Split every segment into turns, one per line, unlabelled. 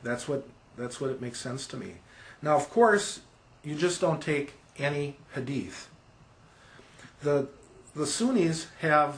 That's what it makes sense to me. Now, of course, you just don't take any hadith. The Sunnis have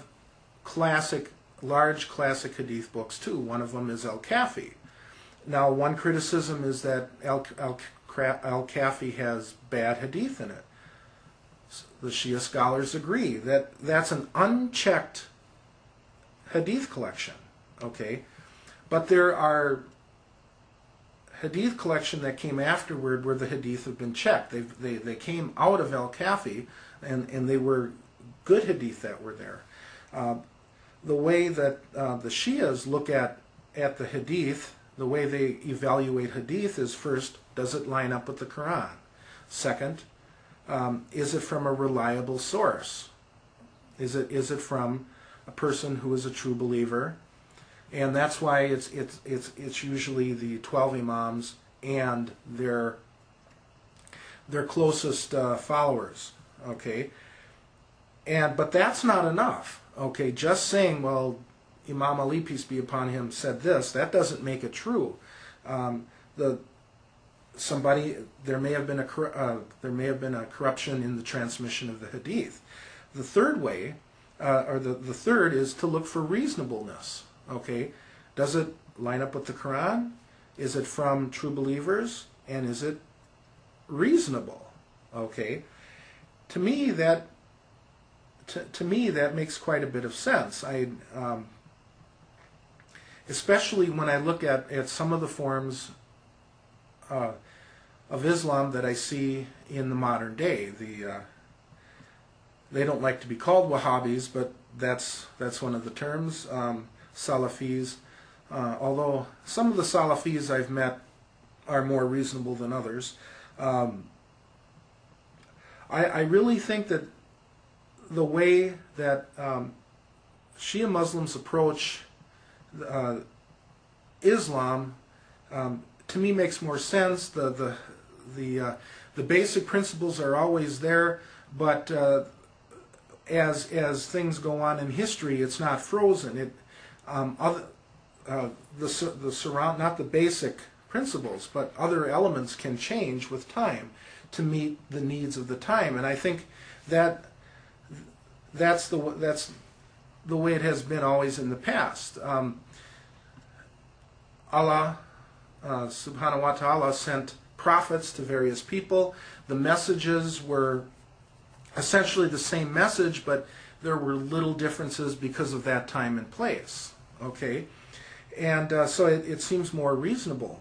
large classic hadith books too. One of them is Al-Kafi. Now, one criticism is that Al-Kafi has bad hadith in it. The Shia scholars agree that that's an unchecked hadith collection. Okay, but there are hadith collection that came afterward where the hadith have been checked. They came out of Al-Kafi, and they were good hadith that were there. The way that the Shias look at the hadith, the way they evaluate hadith is, first, does it line up with the Quran? Second, is it from a reliable source? Is it from a person who is a true believer? And that's why it's usually the 12 imams and their closest followers. Okay, but that's not enough. Okay, just saying, well, Imam Ali, peace be upon him, said this, that doesn't make it true. There may have been a corruption in the transmission of the hadith. The third way, the third, is to look for reasonableness. Okay, does it line up with the Quran? Is it from true believers? And is it reasonable? Okay, to me that makes quite a bit of sense. Especially when I look at some of the forms of Islam that I see in the modern day. They don't like to be called Wahhabis, but that's one of the terms. Salafis, although some of the Salafis I've met are more reasonable than others. I really think that the way that Shia Muslims approach Islam, to me, makes more sense. The basic principles are always there, but as things go on in history, it's not frozen. Not the basic principles, but other elements can change with time to meet the needs of the time, and I think that that's the way it has been always in the past. Allah subhanahu wa ta'ala sent prophets to various people. The messages were essentially the same message, but there were little differences because of that time and place. Okay, and so it seems more reasonable.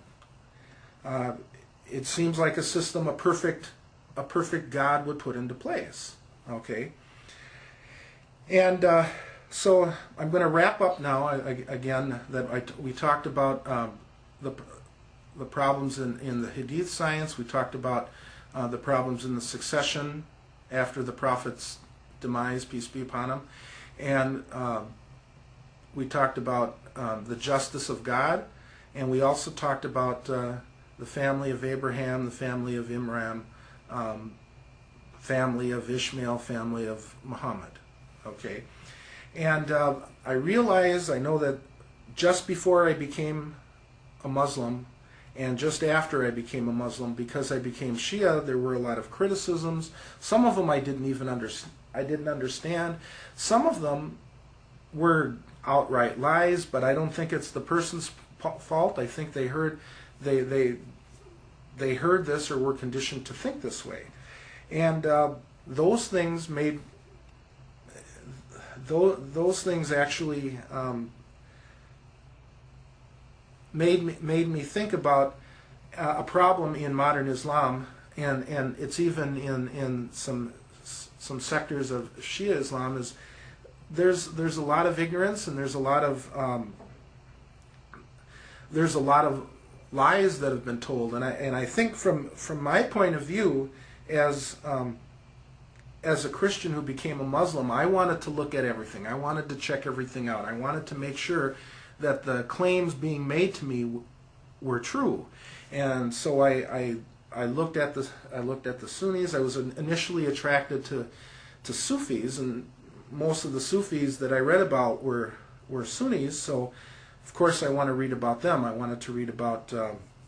It seems like a system a perfect God would put into place. Okay, and so I'm going to wrap up now. Again, we talked about the problems in the Hadith science. We talked about the problems in the succession after the Prophet's demise, peace be upon him, and we talked about the justice of God, and we also talked about the family of Abraham, the family of Imran, family of Ishmael, family of Muhammad. Okay, and I know that just before I became a Muslim and just after I became a Muslim, because I became Shia, there were a lot of criticisms. Some of them I didn't understand. Some of them were outright lies, but I don't think it's the person's fault. I think they heard this or were conditioned to think this way, and those things actually made me think about a problem in modern Islam, and it's even in some sectors of Shia Islam, is there's a lot of ignorance, and there's a lot of lies that have been told, and I think from my point of view as a Christian who became a Muslim, I wanted to look at everything. I wanted to check everything out. I wanted to make sure that the claims being made to me were true, and so I looked at the Sunnis. I was initially attracted to Sufis, and most of the Sufis that I read about were Sunnis. So, of course, I want to read about them. I wanted to read about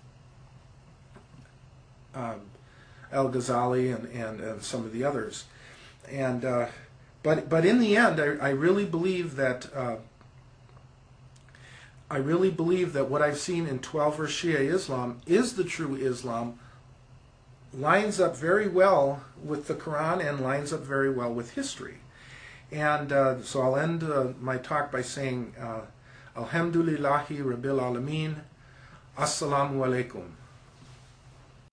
Al-Ghazali and some of the others. And but in the end, I really believe that what I've seen in 12 verse Shia Islam is the true Islam, lines up very well with the Quran and lines up very well with history. And so I'll end my talk by saying, Alhamdulillahi Rabbil Alameen, Assalamu alaikum.